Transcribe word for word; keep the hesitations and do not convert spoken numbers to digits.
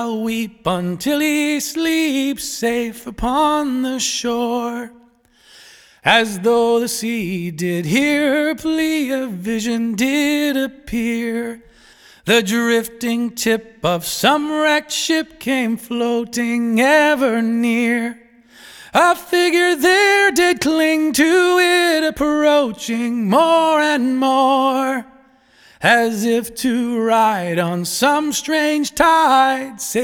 I'll weep until he sleeps safe upon the shore. As though the sea did hear her plea, a vision did appear. The drifting tip of some wrecked ship came floating ever near. A figure there did cling to it, approaching more and more, as if to ride on some strange tide.